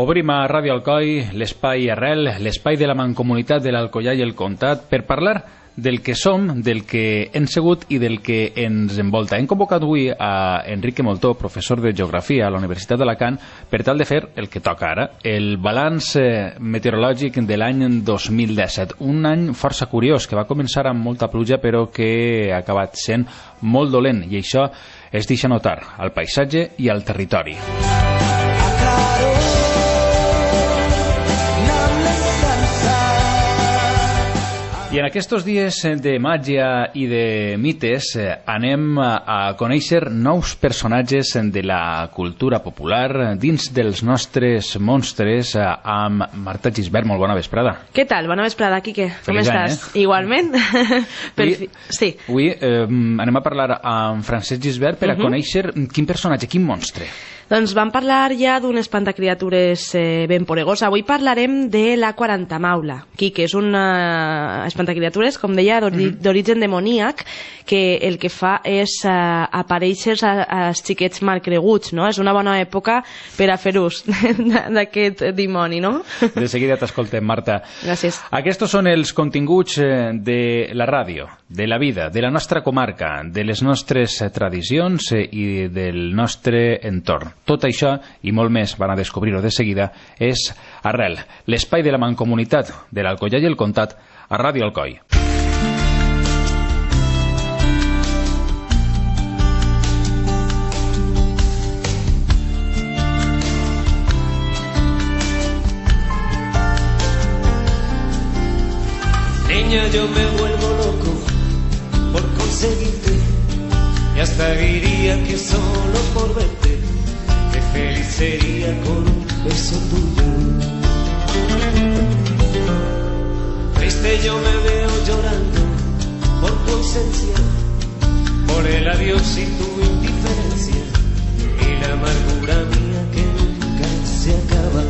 Obrim a Ràdio Alcoi l'espai Arrel, l'espai de la Mancomunitat de l'Alcoià i el Comtat, per parlar del que som, del que hem sigut i del que ens envolta. Hem convocat avui a Enrique Moltó, professor de Geografia a la Universitat d'Alacant, per tal de fer el que toca ara, el balanç meteorològic de l'any 2017. Un any força curiós, que va començar amb molta pluja però que ha acabat sent molt dolent, i això es deixa notar al paisatge i al territori. I en aquests dies de màgia i de mites anem a conèixer nous personatges de la cultura popular dins dels nostres monstres amb Marta Gisbert. Molt bona vesprada. Què tal? Bona vesprada, Quique. Com estàs? Igualment. Sí. Avui anem a parlar amb Francesc Gisbert per a conèixer quin personatge, quin monstre. Doncs vam parlar ja d'un espantacriatures ben poregós. Avui parlarem de la quarantamaula, que és un espantacriatures, com deia, d'origen demoníac, que el que fa és aparèixer als xiquets malcreguts, no? És una bona època per a fer ús d'aquest dimoni, no? De seguida t'escoltem, Marta. Gràcies. Aquests són els continguts de la ràdio, de la vida, de la nostra comarca, de les nostres tradicions i del nostre entorn. Tot això i molt més, van a descobrir-ho de seguida, és Arrel, l'espai de la Mancomunitat de l'Alcoià i el Comtat a Ràdio Alcoi. Niña, yo me vuelvo loco por conseguirte y hasta diría que solo por verte qué feliz sería con un beso tuyo. Triste yo me veo llorando por tu ausencia, por el adiós y tu indiferencia y la amargura mía que nunca se acaba.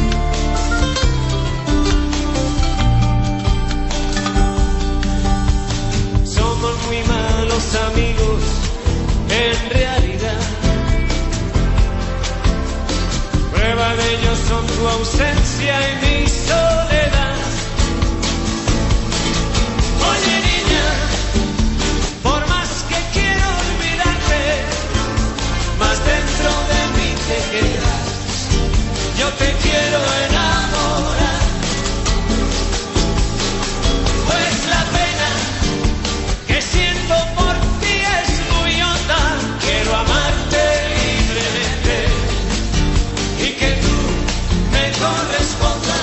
Somos muy malos amigos en realidad. Prueba de ello son tu ausencia y mi soledad. Oye niña, por más que quiero olvidarte, más dentro de mí te quedas. Yo te quiero enamorar. Pues la pena que siento por ti es muy honda. Quiero amarte libremente y que tú me correspondas.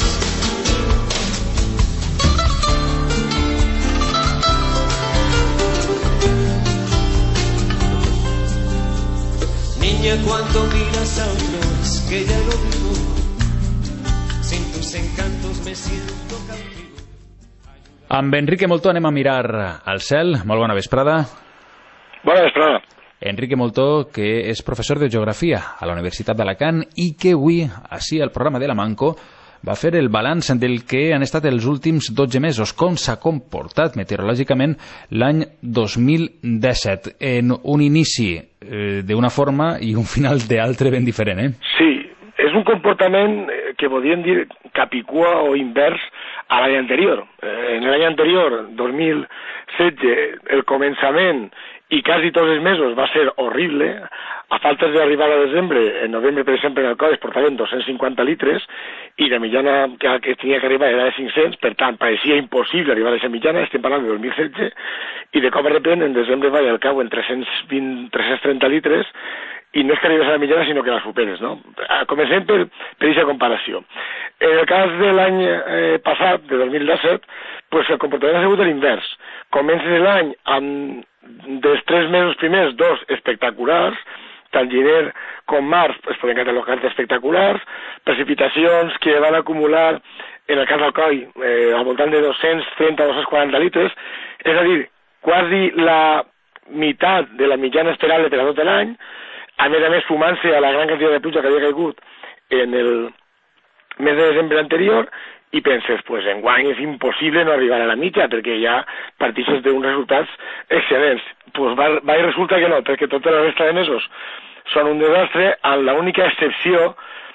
Niña, cuando miras a otros que ya lo vivo, sin tus encantos me siento cautivo. Amb Enrique Moltó anem a mirar al cel. Molt bona vesprada. Bona vesprada. Enrique Moltó, que és professor de Geografia a la Universitat d'Alacant i que avui, així al programa de la Manco, va fer el balanç del que han estat els últims 12 mesos, com s'ha comportat meteorològicament l'any 2017, en un inici d'una forma i un final d'altre ben diferent, eh? Sí, és un comportament que podríem dir capicua o invers a l'any anterior. En l'any anterior, 2016, el començament i quasi tots els mesos va ser horrible. A faltes d'arribar a desembre, en novembre, per exemple, en Alcoi es portaven 250 litres i la mitjana que tenia que arribar era de 500, per tant, pareixia impossible arribar a aquesta mitjana. Estem parlant de 2016, i de cop de repent, en desembre va al cau en 330 litres, i no és que arribes a la mitjana, sinó que la superes, no? Comencem per aquesta comparació. En el cas de l'any passat, de 2017, pues el comportament ha sigut l'invers. Comences l'any amb dels 3 mesos primers, 2 espectaculars, tant gener com març es poden catalogar d'espectaculars, precipitacions que van acumular, en el cas d'Alcoi, al voltant de 230-240 litres, és a dir, quasi la meitat de la mitjana esperable per a tot l'any, a més sumant-se a la gran quantitat de pluja que havia caigut en el mes de desembre anterior, i penses, pues enguany és impossible no arribar a la mitja, perquè ja partixes d'uns resultats excel·lents. Pues va i resulta que no, perquè tota la resta de mesos són un desastre, amb l'única excepció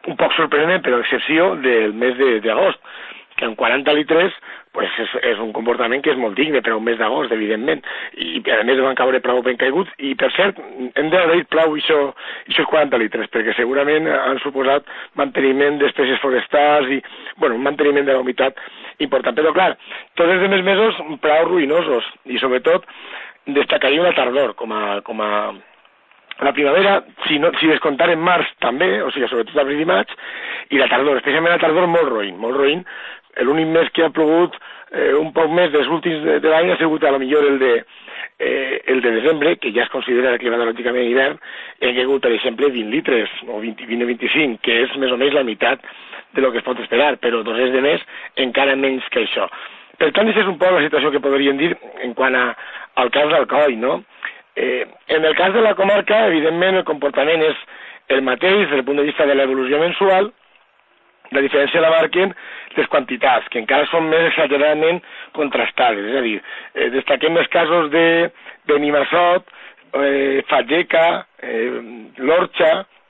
un poc sorprenent, però excepció del mes d'agost, que en 40 litres pues és un comportament que és molt digne per a un mes d'agost, evidentment, i a més van caure prou ben caiguts, i per cert, hem d'agrair prou aquests 40 litres, perquè segurament han suposat manteniment d'espècies forestals i, bueno, un manteniment de la humitat important. Però clar, tots els demés mesos prou ruïnosos, i sobretot destacaria la tardor com a la primavera, si descontaren març també, o sigui, sobretot abril i maig, i la tardor, especialment la tardor molt roïn. L'únic mes que ha plogut un poc més dels últims de l'any ha sigut a lo millor el de desembre, que ja es considera climatològicament hivern, i ha caigut, per exemple, 20 litres, o 20 o 25, que és més o menys la meitat de lo que es pot esperar, però 2 de més encara menys que això. Per tant, aquesta és un poc la situació que podríem dir en quant al cas d'Alcoi, no? En el cas de la comarca, evidentment, el comportament és el mateix des del punt de vista de l'evolució mensual. La diferència la marquen les quantitats, que encara són més exageradament contrastades. És a dir, destaquem els casos de Benimassot, Fageca, l'Orxa,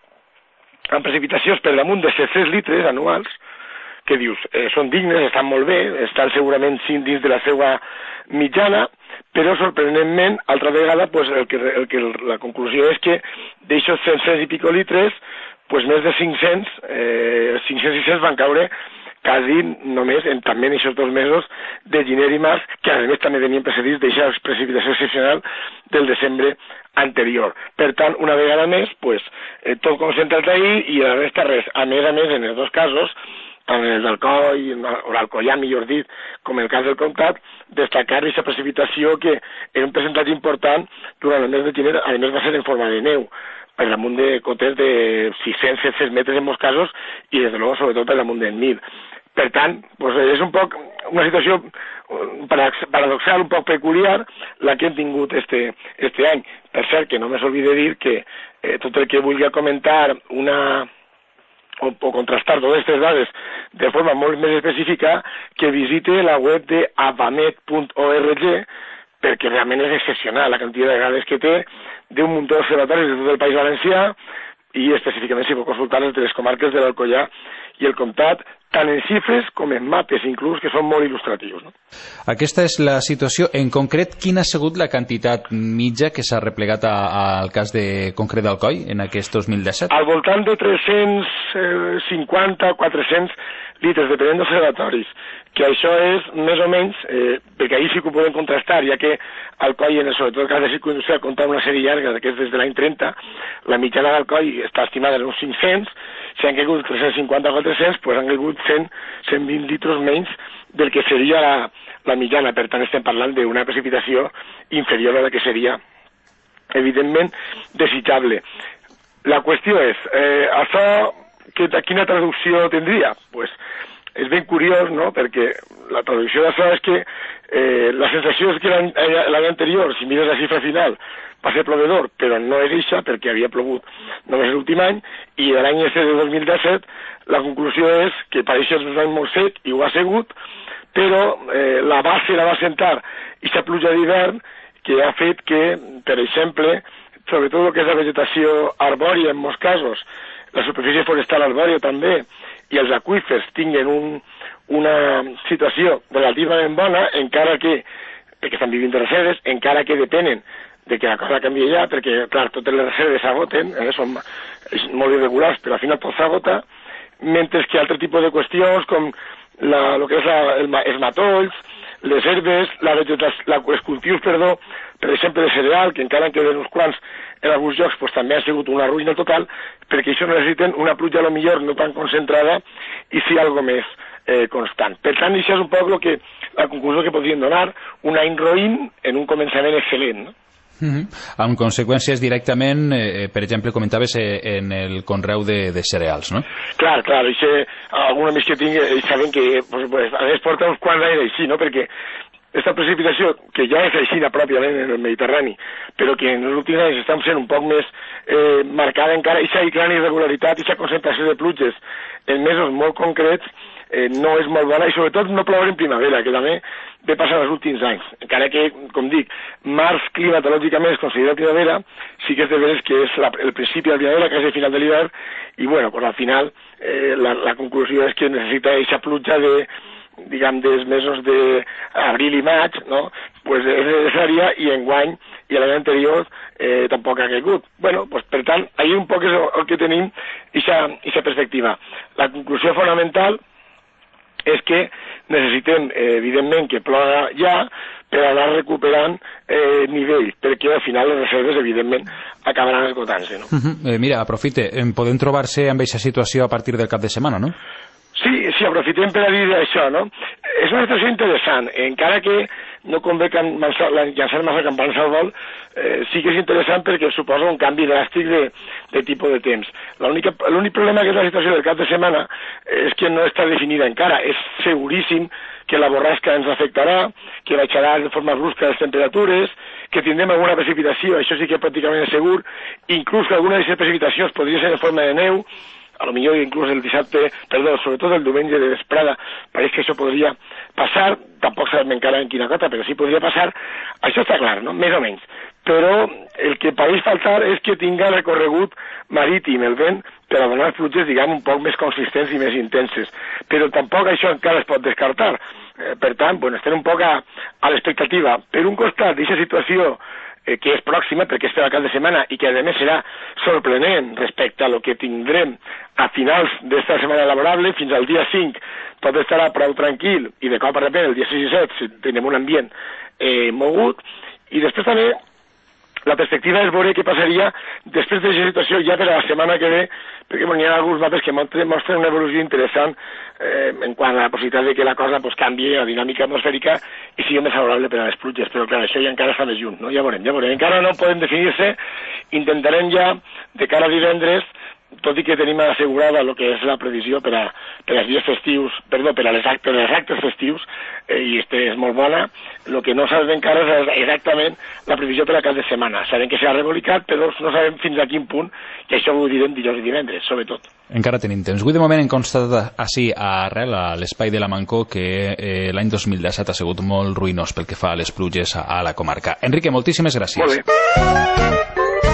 amb precipitacions per damunt de 700 litres anuals, que dius, són dignes, estan molt bé, estan segurament dins de la seva mitjana, però sorprenentment, altra vegada, pues, la conclusió és que d'aixòs 100 i pico litres, pues més de 500 i 600 van caure quasi només també en aquests 2 mesos de gener i març, que a més també tenien precedits d'aquesta precipitació excepcional del desembre anterior. Per tant, una vegada més, pues, tot concentrat ahir i la resta res. A més, en els 2 casos, tant en el d'Alcoi, o l'Alcoià, millor dit, com en el cas del Comtat, destacar aquesta precipitació que era un percentatge important durant el mes de gener, a més va ser en forma de neu, per damunt de cotes de 600-700 metres en molts casos, i des de luego, sobretot, per damunt del 1.000. Per tant, pues, és un poc una situació paradoxal, un poc peculiar, la que hem tingut este any. Per cert, que no me s'olvide dir que tot el que vulgui comentar o contrastar totes aquestes dades de forma molt més específica, que visite la web de avamet.org, perquè realment és excepcional la quantitat de dades que té d'un munt d'observatoris de tot el País Valencià, i específicament s'hi pot consultar les de les comarques de l'Alcoià i el Comtat, tant en xifres com en mapes, inclús, que són molt il·lustratius. No? Aquesta és la situació. En concret, quina ha sigut la quantitat mitja que s'ha replegat al cas concret d'Alcoi en aquest 2017? Al voltant de 350 o 400 litres, depenent d'observatoris, que això és més o menys, perquè ahir sí que ho podem contrastar, ja que Alcoi, sobretot el cas de Circuindustrial, compta una sèrie llarga d'aquests des de l'any 30, la mitjana d'Alcoi està estimada en uns 500, si han caigut 350 o 400, doncs han caigut 120 litres menys del que seria la mitjana. Per tant, estem parlant d'una precipitació inferior a la que seria, evidentment, desitjable. La qüestió és, això, quina traducció tindria? Pues, és ben curiós, no?, perquè la traducció d'això és que la sensació és que l'any anterior, si mires la xifra final, va ser plovedor, però no és això, perquè havia plogut només l'últim any, i l'any de 2017 la conclusió és que pareix que és un any molt sec, i ho ha sigut, però la base la va sentar aquesta pluja d'hivern, que ha fet que, per exemple, sobretot el que és la vegetació arbòria en molts casos, la superfície forestal arbòria també, i els aqüífers tinguen una situació relativament bona, encara que, perquè estan vivint de reserves, encara que depenen de que la cosa canvia ja, perquè, clar, totes les reserves s'agoten, són molt irregulars, però al final tot s'agota, mentre que altre tipus de qüestions, com el que és els matolls, les herbes, els cultius, per exemple, de cereal, que encara en queden uns quants en alguns llocs, doncs també ha sigut una ruïna total, perquè això necessiten una pluja a lo millor no tan concentrada i sí algo més constant. Per tant, això és un poc la conclusió que podríem donar, un any roïn en un començament excel·lent, no? Amb conseqüències directament, per exemple, comentaves en el conreu de cereals, no? Clar, alguna més que tinc, saben que a més porta uns quants anys així, no?, perquè aquesta precipitació, que ja és així pròpiament en el Mediterrani, però que en els últims anys està sent un poc més marcada encara, aquesta gran irregularitat, aquesta concentració de pluges en mesos molt concrets, no és molt bona, i sobretot no ploure en primavera, que també ve passant els últims anys. Encara que, com dic, març climatològicament es considera primavera, sí que és de veres que és el principi de la primavera, que és el final de l'hivern, i bueno, pues al final la conclusió és que necessita aquesta pluja dels mesos d'abril i maig, no? Pues és necessària, i enguany i l'any anterior tampoc ha caigut. Bueno, pues per tant, ahí un poc és el que tenim, aquesta perspectiva. La conclusió fonamental és que necessitem, evidentment, que ploga ja per anar recuperant nivell, perquè al final les reserves, evidentment, acabaran esgotant-se, no? Mira, aprofite, podem trobar-se amb aquesta situació a partir del cap de setmana, no? Sí, aprofitem per a dir això, no? És una situació interessant, encara que no convé llançar massa campanes al vol, sí que és interessant perquè suposa un canvi dràstic de tipus de temps. L'únic problema que és la situació del cap de setmana és que no està definida encara. És seguríssim que la borrasca ens afectarà, que baixarà de forma brusca les temperatures, que tindrem alguna precipitació, això sí que pràcticament és segur, inclús que alguna d'aquestes precipitacions podria ser en forma de neu, a lo millor inclús el sobretot el diumenge de vesprada, pareix que això podria passar, tampoc sabem encara en quina cota, però sí podria passar, això està clar, no? Més o menys. Però el que pareix faltar és que tinga recorregut marítim el vent per a donar pluges, diguem, un poc més consistents i més intenses. Però tampoc això encara es pot descartar. Per tant, bueno, estem un poc a l'expectativa. Per un costat, d'aquesta situació que és pròxima, perquè és per al cap de setmana i que a més serà sorprenent respecte a lo que tindrem a finals d'esta setmana laborable, fins al dia 5 tot estarà prou tranquil, i de cop a repente el dia 6 i 7 tenim un ambient mogut, i després també la perspectiva és veure què passaria després d'aquesta situació ja per a la setmana que ve, perquè hi ha alguns mapes que mostren una evolució interessant en quant a la possibilitat de que la cosa canvi la dinàmica atmosfèrica i sigui més favorable per a les pluges, però clar, això ja encara està més lluny, no? Ja veurem. Encara no podem definir-se, intentarem ja de cara a divendres, tot i que tenim assegurada el que és la previsió per als dies festius, per a les actes festius, i és molt bona. El que no sabem encara és exactament la previsió per a cap de setmana. Sabem que serà rebolicat, però no sabem fins a quin punt, que això ho direm dijous i divendres, sobretot. Encara tenim temps. Avui de moment hem constatat així a l'espai de la Mancó que l'any 2017 ha sigut molt ruïnós pel que fa a les pluges a la comarca. Enrique, moltíssimes gràcies. Molt bé.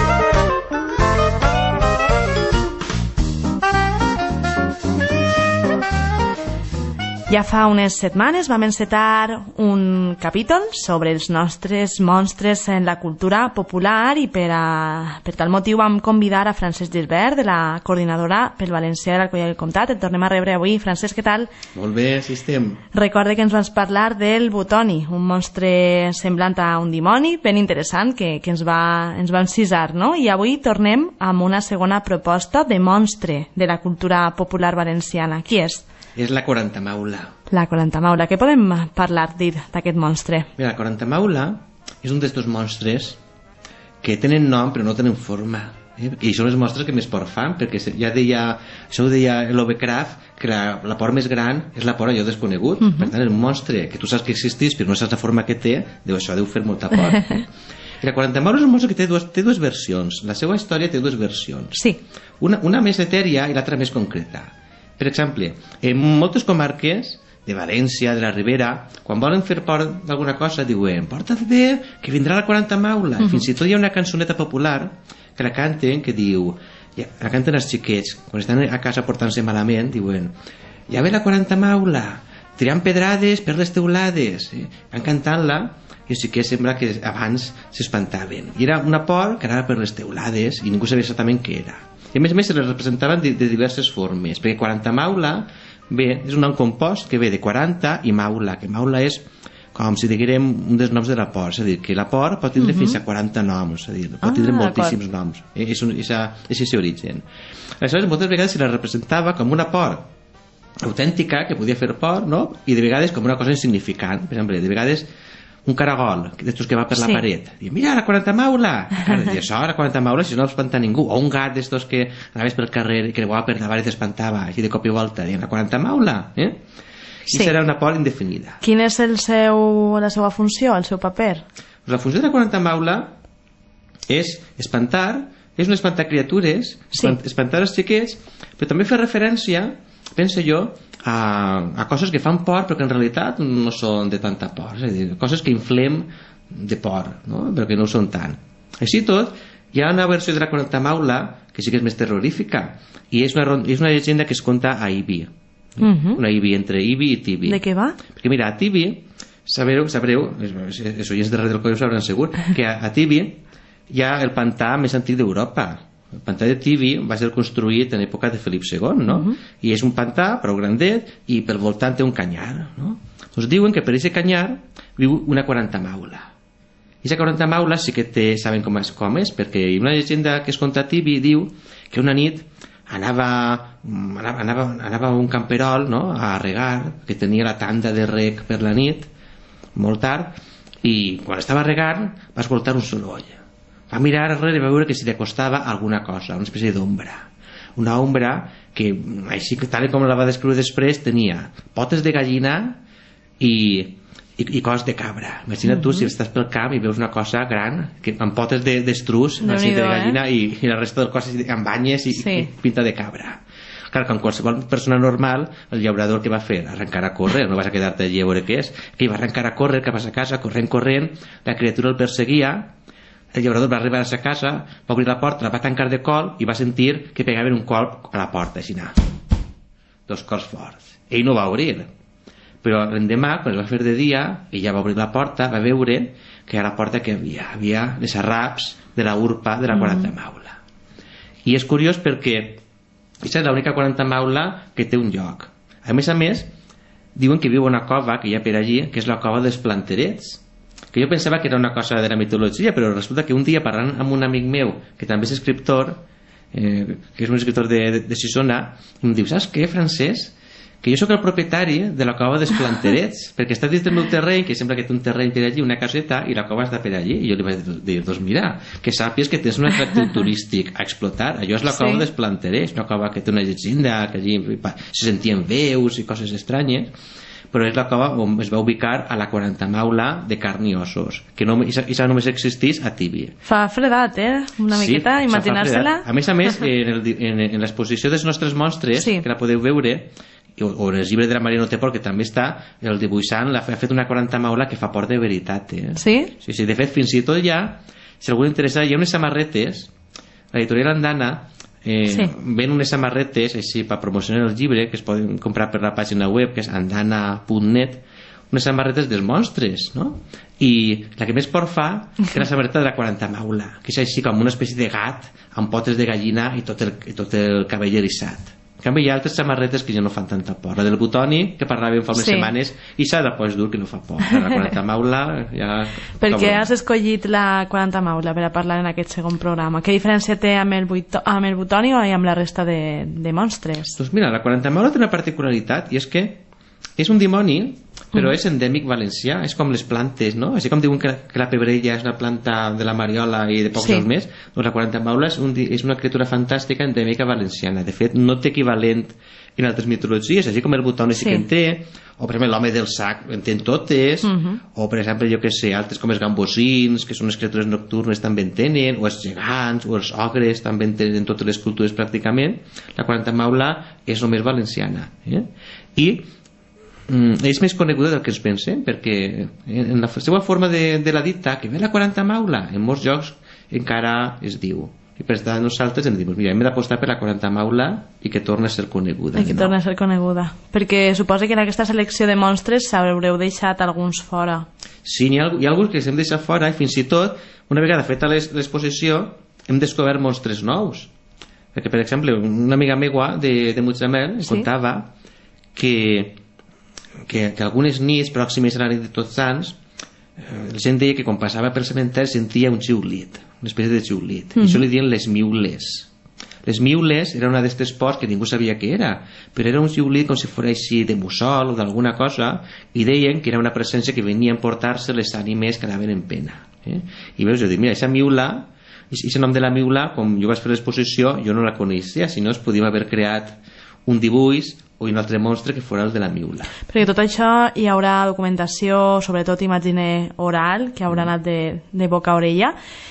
Ja fa unes setmanes vam encetar un capítol sobre els nostres monstres en la cultura popular i per tal motiu vam convidar a Francesc Gilbert, de la coordinadora pel valencià de l'Alcoià i el Comtat. Et tornem a rebre avui. Francesc, què tal? Molt bé, així estem. Recorda que ens vas parlar del Butoni, un monstre semblant a un dimoni, ben interessant, que ens va encisar, no? I avui tornem amb una segona proposta de monstre de la cultura popular valenciana. Qui és? És la quarantamaula. La quarantamaula. Què podem parlar d'aquest monstre? Mira, la quarantamaula és un d'estos monstres que tenen nom però no tenen forma. I són els monstres que més por fan, perquè això ho deia Lovecraft, que la por més gran és la por allò desconegut. Per tant, és un monstre que tu saps que existís però no saps la forma que té, això deu fer molta por. I la quarantamaula és un monstre que té dues versions. La seva història té dues versions. Sí. Una més etèria i l'altra més concreta. Per exemple, en moltes comarques de València, de la Ribera, quan volen fer por d'alguna cosa diuen porta't bé, que vindrà la quarantamaula. Fins i tot hi ha una cançoneta popular que la canten, que diu, la canten els xiquets quan estan a casa portant-se malament, diuen ja ve la quarantamaula, tirant pedrades per les teulades. Van cantant-la i els xiquets sembla que abans s'espantaven, i era una por que anava per les teulades i ningú sabia exactament què era. I a més se les representaven de diverses formes, perquè quarantamaula és un nom compost que ve de 40 i maula, que maula és com si diguérem un dels noms de la por, és a dir, que la por pot tindre fins a 40 noms, és a dir, pot tindre moltíssims noms, és aquest origen. Aleshores, moltes vegades se la representava com una por autèntica que podia fer por, no? I de vegades com una cosa insignificant. Per exemple, de vegades un caragol d'estos que va per la paret, i mira la quarantamaula, i això, la quarantamaula, si no espanta ningú, o un gat d'estos que anaves pel carrer i creuava per davant i t'espantava així de cop i volta, dient la quarantamaula, i serà una por indefinida. Quina és la seva funció, el seu paper? La funció de la quarantamaula és espantar, és un espantar criatures, espantar els xiquets, però també fer referència, penso jo, a coses que fan por però que en realitat no són de tanta por, és a dir, coses que inflem de por, no? Però que no ho són tant. Així tot, hi ha una versió de la 40 maula que sí que és més terrorífica i és una llegenda que es conta a Ibi. Una Ibi, entre Ibi i Tibi. De què va? Perquè mira, a Tibi sabreu, els oients de Red del Coll ho sabran segur, que a Tibi hi ha el pantà més antic d'Europa. El pantà de Tibi va ser construït en època de Felip II, no? I és un pantà prou grandet i pel voltant té un canyar, no? Doncs diuen que per aquest canyar viu una 40 maula. I aquesta 40 maula sí que saben com és, perquè una llegenda que es conta a Tibi diu que una nit anava a un camperol, no?, a regar, que tenia la tanda de reg per la nit molt tard, i quan estava regant va escoltar un soroll. Va mirar darrere i va veure que s'hi acostava alguna cosa, una espècie d'ombra, una ombra que, així que tal com la va descriure després, tenia potes de gallina i cos de cabra. Imagina't tu si estàs pel camp i veus una cosa gran amb potes d'estrus, de gallina, i la resta del cos amb banyes i pinta de cabra. Clar, com qualsevol persona normal, el llaurador que va fer? Arrencar a córrer, no vas a quedar-te allí a veure què és. Que va arrencar a córrer cap a sa casa, corrent, la criatura el perseguia, el llaurador va arribar a sa casa, va obrir la porta, la va tancar de col i va sentir que pegaven un colp a la porta, així anar. 2 cols forts. Ell no va obrir, però l'endemà, quan es va fer de dia, ella va obrir la porta, va veure que a la porta que havia les arraps de la urpa de la 40 maula. I és curiós perquè aquesta és l'única 40 maula que té un lloc. A més, diuen que viu una cova que hi ha per allí, que és la cova dels Planterets, que jo pensava que era una cosa de la mitologia, però resulta que un dia parlant amb un amic meu, que també és escriptor, que és un escriptor de Sisona, em diu, saps què, Francesc? Que jo sóc el propietari de la cova dels Planterets, perquè està dins del meu terreny, que sembla que té un terreny per allí, una caseta, i la cova està per allí. I jo li vaig dir, doncs mira, que sàpies que tens un atractiu turístic a explotar. Allò és la cova dels Planterets, una cova que té una llegenda, que allí se sentien veus i coses estranyes, però és la cova on es va ubicar a la 40 maula de carn i ossos, que això només existís a Tibi. Fa fredat, una miqueta, imaginar-se-la. A més, en l'exposició dels nostres monstres, que la podeu veure, o en el llibre de la Mariano Tepor, que també està, el dibuixant ha fet una 40 maula que fa por de veritat. Sí? Sí, de fet, fins i tot si algú interessa, hi ha unes samarretes, l'editorial Andana ven unes samarretes així per promocionar el llibre, que es poden comprar per la pàgina web, que és andana.net, unes samarretes dels monstres, no? I la que més por fa és la samarreta de la 40 maula, que és així com una espècie de gat amb potes de gallina i tot el cabell eriçat. En canvi, hi ha altres samarretes que ja no fan tanta por. La del Butoni, que parlàvem fa unes setmanes, i s'ha de pues dur, que no fa por. La 40 maula ja... Per què has escollit la 40 maula per a parlar en aquest segon programa? Què diferència té amb el Butoni o amb la resta de monstres? Doncs mira, la 40 maula té una particularitat, i és que és un dimoni, però és endèmic valencià, és com les plantes, no? Així com diuen que la pebrella és una planta de la Mariola i de pocs anys més, doncs la 40 maula és una criatura fantàstica endèmica valenciana. De fet, no té equivalent en altres mitologies, així com el Butoni sí que en té, o per exemple l'home del sac en té totes, o per exemple, jo que sé, altres com els gambosins, que són les criatures nocturnes, també en tenen, o els gegants, o els ogres, també en tenen en totes les cultures pràcticament. La 40 maula és només valenciana. I és més coneguda del que ens pensem, perquè en la seva forma de la dita, que ve la 40 maula, en molts llocs encara es diu. I per tant nosaltres hem dit, mira, hem d'apostar per la 40 maula i que torna a ser coneguda. I que torna a ser coneguda. Perquè suposa que en aquesta selecció de monstres s'haureu deixat alguns fora. Sí, hi ha alguns que s'hem deixat fora, i fins i tot, una vegada feta l'exposició, hem descobert monstres nous. Perquè, per exemple, una amiga meua de Mutxamel contava que algunes nits pròximes a la nit de Tots Sants la gent deia que quan passava pel cementeri sentia un xiulit, una espècie de xiulit, i això li diuen les miules. Les miules era una d'aquestes pors que ningú sabia què era, però era un xiulit com si fos així de mussol o d'alguna cosa, i deien que era una presència que venia a emportar-se les ànimes que anaven en pena. I veus, jo dic, mira, aquesta miula, aquest nom de la miula, com jo vaig fer l'exposició, jo no la coneixia, si no es podíem haver creat un dibuix o un altre monstre que fora el de la miula. Perquè tot això hi haurà documentació, sobretot imagine oral, que haurà anat de boca a orella,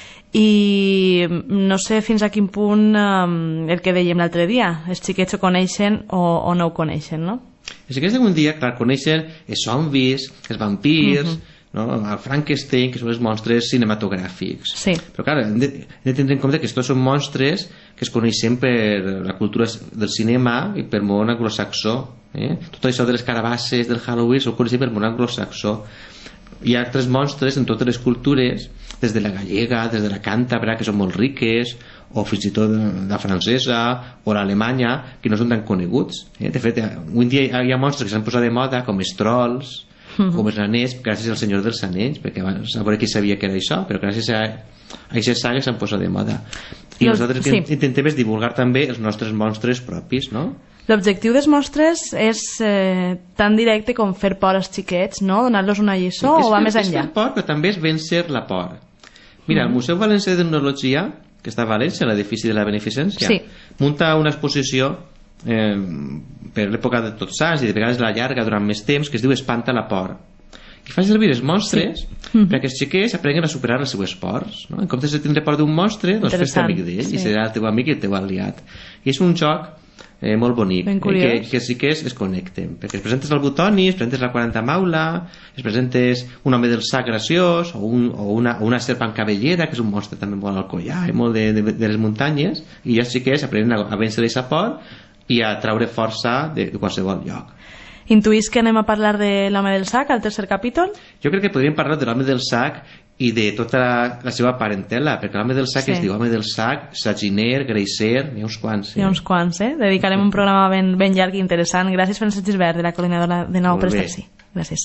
i no sé fins a quin punt el que dèiem l'altre dia, els xiquets ho coneixen o no ho coneixen, no? Els xiquets d'avui dia, clar, coneixen els zombis, els vampirs, no? El Frankenstein, que són els monstres cinematogràfics. Sí. Però clar, hem de tenir en compte que estos són monstres que es coneixen per la cultura del cinema i per món anglosaxó. Tot això de les carabasses, del Halloween, s'ho coneixen per món anglosaxó. Hi ha altres monstres en totes les cultures, des de la gallega, des de la càntabra, que són molt riques, o fins i tot la francesa o l'alemanya, que no són tan coneguts. De fet, avui en dia hi ha monstres que s'han posat de moda, com els trolls, com els anells, gràcies al Senyor dels Anells, perquè abans a veure qui sabia que era això, però gràcies a aquestes sagues s'han posat de moda. I nosaltres que intentem és divulgar també els nostres monstres propis, no? L'objectiu dels monstres és tan directe com fer por als xiquets, no? Donar-los una lliçó o va més enllà? És fer por, però també és vèncer la por. Mira, el Museu Valencià d'Etnologia, que està a València, a l'edifici de la Beneficència, munta una exposició per l'època de Tots Sants, i de vegades la llarga durant més temps, que es diu Espanta la por, i fa servir els monstres perquè els xiquets aprenguin a superar les seues pors, no? En comptes de tindre por d'un monstre, doncs fes-te amic d'ell i serà el teu amic i el teu aliat. I és un joc molt bonic, que sí que es connecten, perquè es presentes el Butoni, es presentes la 40 Maula, es presentes un home del sac graciós o una serp amb cabellera, que és un monstre també molt alcoià i molt de les muntanyes, i els xiquets aprenen a vèncer aquesta por i a traure força de qualsevol lloc. Intuïs que anem a parlar de l'home del sac al tercer capítol? Jo crec que podríem parlar de l'home del sac i de tota la seva parentela, perquè l'home del sac es diu home del sac, saginer, greiser, n'hi ha uns quants. N'hi ha uns quants, Dedicarem un programa ben llarg i interessant. Gràcies, Francesc Gisbert, de la Coordinadora de Nou per estar així. Gràcies.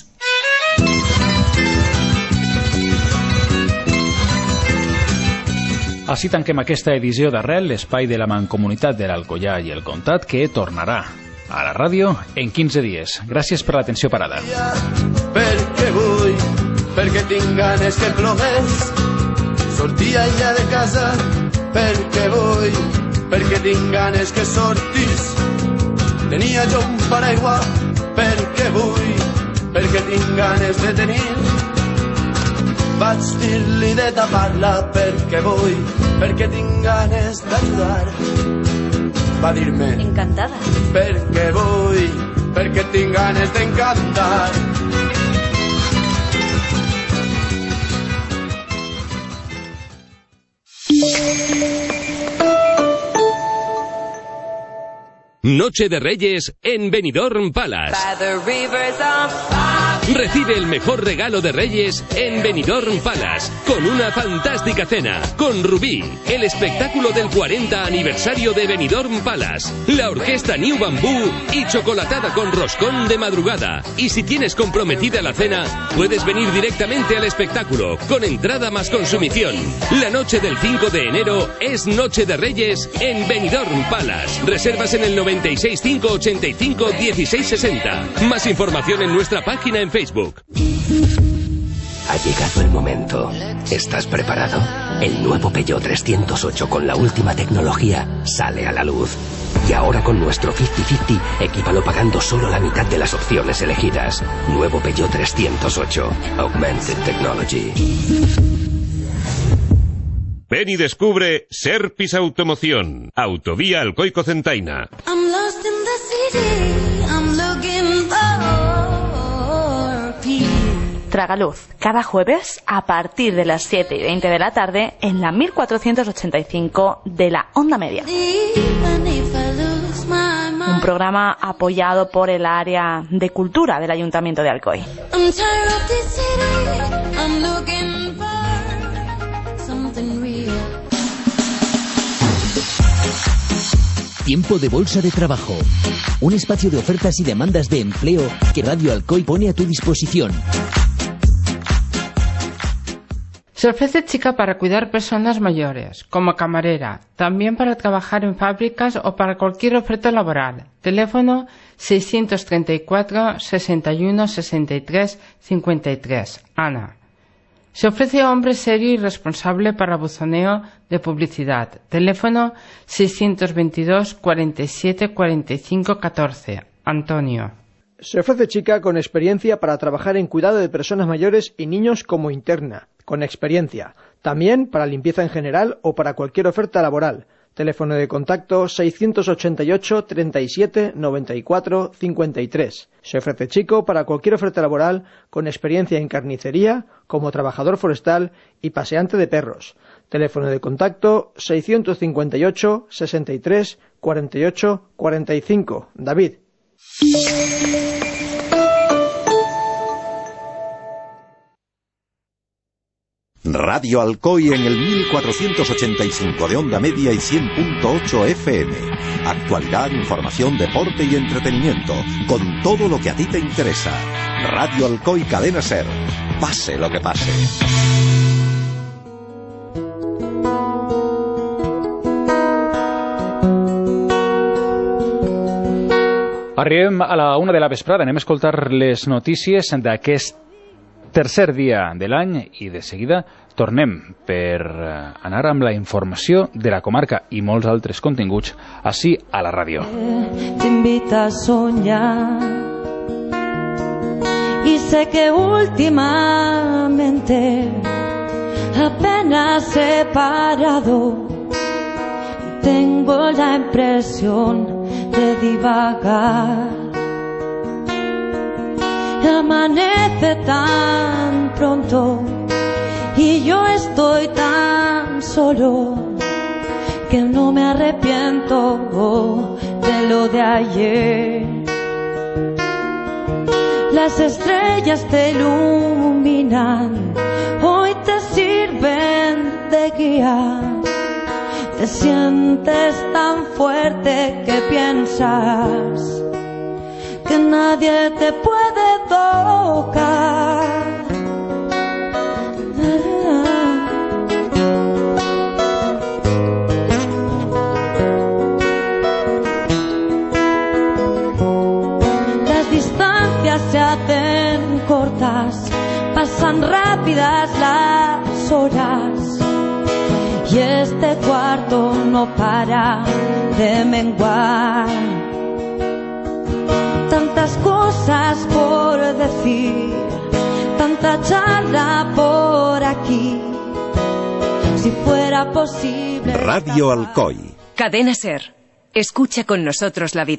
Així tanquem aquesta edició d'Arrel, l'espai de la Mancomunitat de l'Alcoià i el Comtat, que tornarà a la ràdio en 15 dies. Gràcies per l'atenció parada. Perquè vull, perquè tinc ganes que plogués, sortir allà de casa, perquè vull, perquè tinc ganes que sortis. Tenia jo un paraigua, perquè vull, perquè tinc ganes de tenir. Vaig dir-li de tapar-la perquè vull, perquè tinc ganes d'ajudar. Va dir-me encantada, perquè vull, perquè tinc ganes d'encantar. Noche de Reyes en Benidorm Palace. Recibe el mejor regalo de Reyes en Benidorm Palace, con una fantástica cena, con Rubí, el espectáculo del 40 aniversario de Benidorm Palace, la orquesta New Bamboo y chocolatada con roscón de madrugada. Y si tienes comprometida la cena, puedes venir directamente al espectáculo, con entrada más consumición. La noche del 5 de enero es Noche de Reyes en Benidorm Palace. Reservas en el 96 585 1660. Más información en nuestra página en Facebook. Ha llegado el momento. ¿Estás preparado? El nuevo Peugeot 308 con la última tecnología sale a la luz. Y ahora con nuestro 50-50, equípalo pagando solo la mitad de las opciones elegidas. Nuevo Peugeot 308. Augmented Technology. Ven y descubre Serpis Automoción. Autovía Alcoy-Cocentaina. I'm lost in the city. I'm looking for peace. Tragaluz, cada jueves a partir de las 7:20 de la tarde en la 1485 de la Onda Media. Un programa apoyado por el área de cultura del Ayuntamiento de Alcoy. I'm tired of this city. I'm looking for something real. Tiempo de Bolsa de Trabajo. Un espacio de ofertas y demandas de empleo que Radio Alcoy pone a tu disposición. Se ofrece chica para cuidar personas mayores, como camarera, también para trabajar en fábricas o para cualquier oferta laboral. Teléfono 634 61 63 53. Ana. Se ofrece hombre serio y responsable para buzoneo de publicidad. Teléfono 622 47 45 14. Antonio. Se ofrece chica con experiencia para trabajar en cuidado de personas mayores y niños como interna, con experiencia. También para limpieza en general o para cualquier oferta laboral. Teléfono de contacto 688 37 94 53. Se ofrece chico para cualquier oferta laboral con experiencia en carnicería, como trabajador forestal y paseante de perros. Teléfono de contacto 658 63 48 45. David. Radio Alcoy en el 1485 de onda media y 100.8 FM. Actualidad, información, deporte y entretenimiento, con todo lo que a ti te interesa. Radio Alcoy Cadena Ser. Pase lo que pase. Arribem a la 1 de la vesprada. Anem a escoltar les notícies d'aquest tercer dia de l'any i de seguida tornem per anar amb la informació de la comarca i molts altres continguts així a la ràdio. T'invita a soñar y sé que últimamente apenas he parado y tengo la impresión de divagar. Amanece tan pronto y yo estoy tan solo que no me arrepiento de lo de ayer. Las estrellas te iluminan, hoy te sirven de guía. Te sientes tan fuerte que piensas que nadie te puede tocar. Las distancias se hacen cortas, pasan rápidas las horas y este cuarto no para de menguar. Tantas cosas por decir, tanta charla por aquí. Si fuera posible. Radio Alcoy. Cadena Ser. Escucha con nosotros la vida.